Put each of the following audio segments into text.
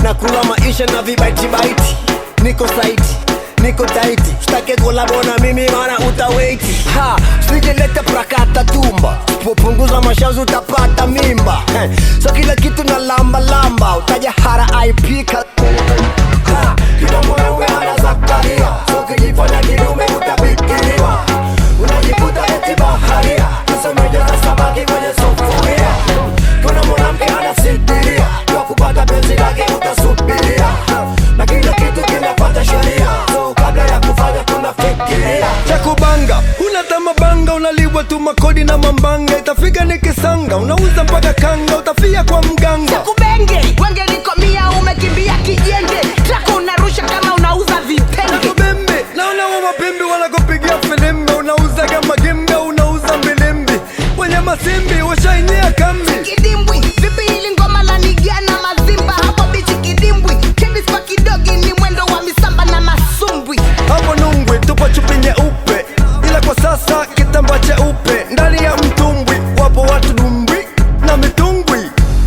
na kula maisha na vibaiti baiti. Niko saiti, niko taiti, stake kolabona mimi mana utawaiti. Ha, sijeleta prakata tumba, popunguza mashazu utapata mimba. So kila kitu na lamba lamba, utaja hara IP ha, kila mwanaume ana Zakaria. So kijifanya kidume utapikiriwa, unajikuta eti baharia, kusomejaza samaki kwenye sufuria. Kuna mwanamke anasitiria, kwa kupata penzi lake utasubiria, na kila kitu kinapata sheria. So kabla ya kufanya tunafikiria. Chakubanga, unatama banga, unaliwa tu makodi na mambanga. Itafika nikisanga, unauza mpaka kanga, utafia kwa mganga. Chakubenge, wenge liko mia, umekimbia kijenge. Trako unarusha kama unauza vitenge. Nakubembe, naona wa mapembe wanakupigia filimbe. Unauza kama gimbe, unauza mbilimbi. Wenye masimbi, washainyia kambi. Kidimbwi, vipi hili ngoma la nigana mazimba. Hapo bichi kidimbwi, kendis pa kidogi ni mwendo wa misamba na masumbwi. Hapo nungwe, tupa chupi nyeupe, ila kwa sasa kitamba cheupe. Ndani ya mtumbwi, wapo watu dumbwi na mitungwi.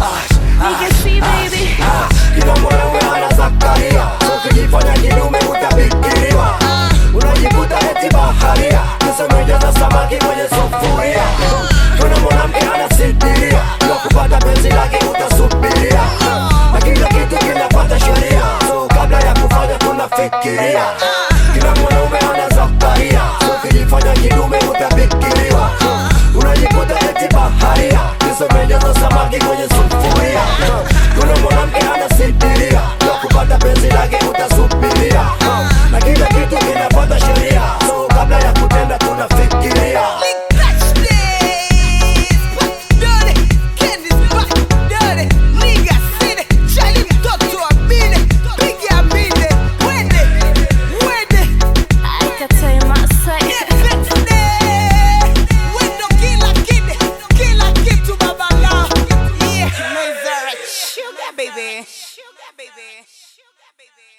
Kila mwanaume ana Zakaria. So kijifanya kidume utapikiriwa, unajikuta eti baharia, kusomejaza samaki kwenye sufuria. Kuna mwanamke anasitiria, kwa kupata penzi lake utasubiria, na kila kitu kinapata sheria. So kabla ya kufanya tunafikiria. Kila mwanaume ana Zakaria. So kijifanya kidume utapikiriwa, unajikuta eti baharia, kusomejaza samaki kwenye sufuria. Kuna mwanamke anasitiria, kwa kupata penzi lake utasubiria, na kila kitu kinapata sheria. So kabla ya kutenda tunafikiria. Sugar baby. Sugar baby. Sugar baby.